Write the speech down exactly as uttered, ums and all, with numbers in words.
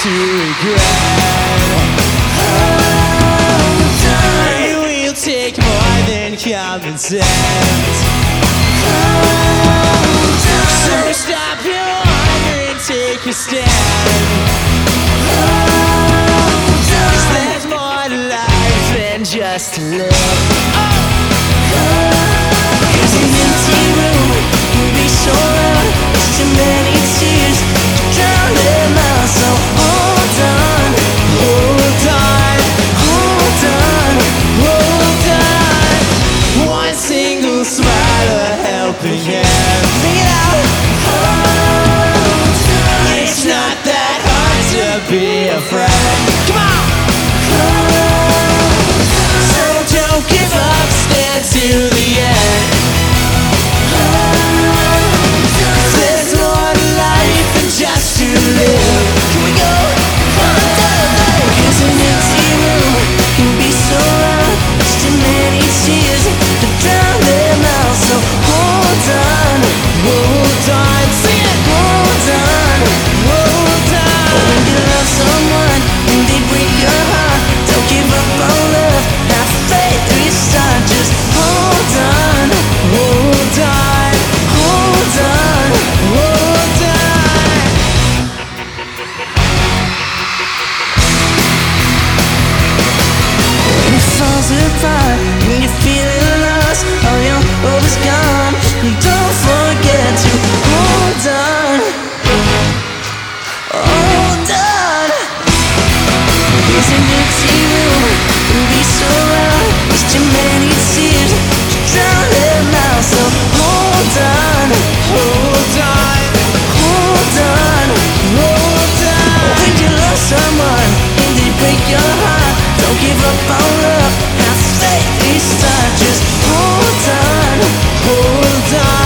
to regret. Hold on. It will take more than common sense. Hold on. So stop your anger and take a stand. Hold on. 'Cause there's more to life than just to live. Cause an empty room can be so loud. There's too many tears to drown them out. So hold on, Hold on, hold on, hold on. One single smile, a helping hand. bring it out. Hold on, It's not that hard to be a friend. Come on! hold on. So don't give up, stand to the end. There's more to life than just to live. Here we go. Cause an empty room can be so loud. There's too many tears to drown them out. So hold on, Hold on, sing it! hold on. Hold on! When you love someone and they break your heart, don't give up on love. Have faith, restart. Just hold on, Hold on, hold on. hold on. When it falls apart, when you're feeling lost, all your hope is gone. Don't forget to hold on, hold on. There's an empty room, can be so loud. There's too many tears to drown them out. So hold on, Hold on, hold on. hold on. When you love someone and they break your heart, don't give up on love. Have faith, restart. Just hold on, Hold on.